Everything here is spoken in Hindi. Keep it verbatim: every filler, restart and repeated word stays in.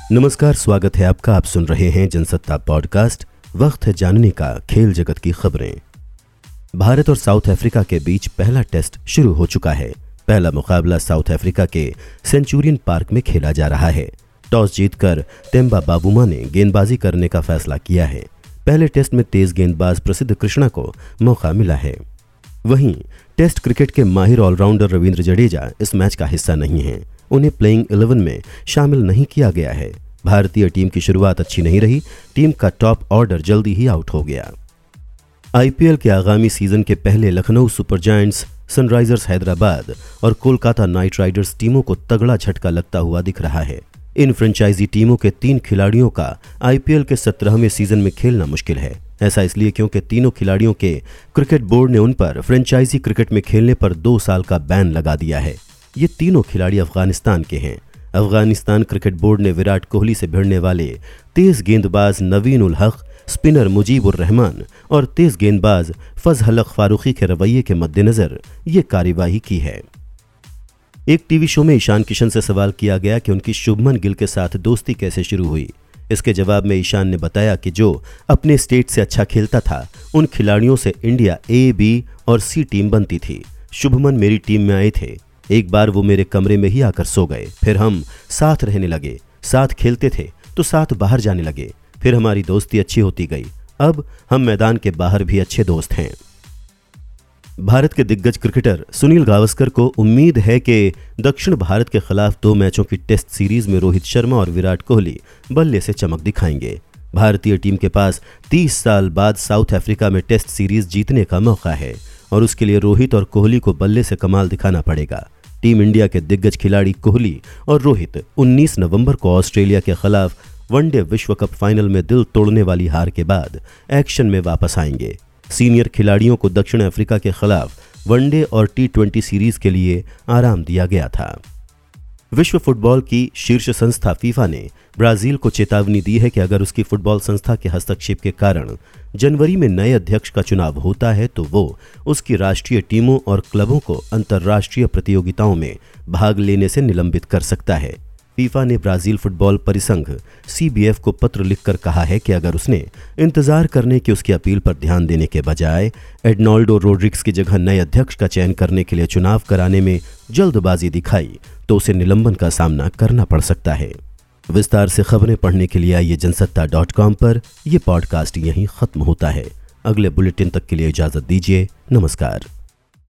नमस्कार, स्वागत है आपका। आप सुन रहे हैं जनसत्ता पॉडकास्ट। वक्त है जानने का खेल जगत की खबरें। भारत और साउथ अफ्रीका के बीच पहला टेस्ट शुरू हो चुका है। पहला मुकाबला साउथ अफ्रीका के सेंचुरियन पार्क में खेला जा रहा है। टॉस जीतकर तेम्बा बावुमा ने गेंदबाजी करने का फैसला किया है। पहले टेस्ट में तेज गेंदबाज प्रसिद्ध कृष्णा को मौका मिला है। वहीं टेस्ट क्रिकेट के माहिर ऑलराउंडर रविंद्र जडेजा इस मैच का हिस्सा नहीं है। उन्हें प्लेइंग इलेवन में शामिल नहीं किया गया है। भारतीय टीम की शुरुआत अच्छी नहीं रही। टीम का टॉप ऑर्डर जल्दी ही आउट हो गया। आईपीएल के आगामी सीजन के पहले Lucknow Super Giants, Sunrisers Hyderabad और कोलकाता नाइट राइडर्स टीमों को तगड़ा झटका लगता हुआ दिख रहा है। इन फ्रेंचाइजी टीमों के तीन खिलाड़ियों का आईपीएल के सत्रहवें सीजन में खेलना मुश्किल है। ऐसा इसलिए क्योंकि तीनों खिलाड़ियों के क्रिकेट बोर्ड ने उन पर फ्रेंचाइजी क्रिकेट में खेलने पर दो साल का बैन लगा दिया है। ये तीनों खिलाड़ी अफगानिस्तान के हैं। अफगानिस्तान क्रिकेट बोर्ड ने विराट कोहली से भिड़ने वाले तेज गेंदबाज नवीन उल हक, स्पिनर मुजीब उर रहमान और तेज गेंदबाज फजहल फारूकी के रवैये के मद्देनजर ये कार्यवाही की है। एक टीवी शो में ईशान किशन से सवाल किया गया कि उनकी शुभमन गिल के साथ दोस्ती कैसे शुरू हुई। इसके जवाब में ईशान ने बताया कि जो अपने स्टेट से अच्छा खेलता था, उन खिलाड़ियों से इंडिया ए, बी और सी टीम बनती थी। शुभमन मेरी टीम में आए थे। एक बार वो मेरे कमरे में ही आकर सो गए। फिर हम साथ रहने लगे, साथ खेलते थे तो साथ बाहर जाने लगे। फिर हमारी दोस्ती अच्छी होती गई। अब हम मैदान के बाहर भी अच्छे दोस्त हैं। भारत के दिग्गज क्रिकेटर सुनील गावस्कर को उम्मीद है कि दक्षिण भारत के खिलाफ दो मैचों की टेस्ट सीरीज में रोहित शर्मा और विराट कोहली बल्ले से चमक दिखाएंगे। भारतीय टीम के पास तीस साल बाद साउथ अफ्रीका में टेस्ट सीरीज जीतने का मौका है और उसके लिए रोहित और कोहली को बल्ले से कमाल दिखाना पड़ेगा। टीम इंडिया के दिग्गज खिलाड़ी कोहली और रोहित उन्नीस नवंबर को ऑस्ट्रेलिया के खिलाफ वनडे विश्व कप फाइनल में दिल तोड़ने वाली हार के बाद एक्शन में वापस आएंगे। सीनियर खिलाड़ियों को दक्षिण अफ्रीका के खिलाफ वनडे और टी ट्वेंटी सीरीज के लिए आराम दिया गया था। विश्व फुटबॉल की शीर्ष संस्था फीफा ने ब्राजील को चेतावनी दी है कि अगर उसकी फुटबॉल संस्था के हस्तक्षेप के कारण जनवरी में नए अध्यक्ष का चुनाव होता है तो वो उसकी राष्ट्रीय टीमों और क्लबों को अंतर्राष्ट्रीय प्रतियोगिताओं में भाग लेने से निलंबित कर सकता है। फीफा ने ब्राजील फुटबॉल परिसंघ सी बी एफ को पत्र लिखकर कहा है कि अगर उसने इंतजार करने की उसकी अपील पर ध्यान देने के बजाय एडनॉल्डो रोड्रिग्स की जगह नए अध्यक्ष का चयन करने के लिए चुनाव कराने में जल्दबाजी दिखाई तो उसे निलंबन का सामना करना पड़ सकता है। विस्तार से खबरें पढ़ने के लिए आइए जनसत्ता डॉट कॉम पर। यह पॉडकास्ट यहीं खत्म होता है। अगले बुलेटिन तक के लिए इजाजत दीजिए। नमस्कार।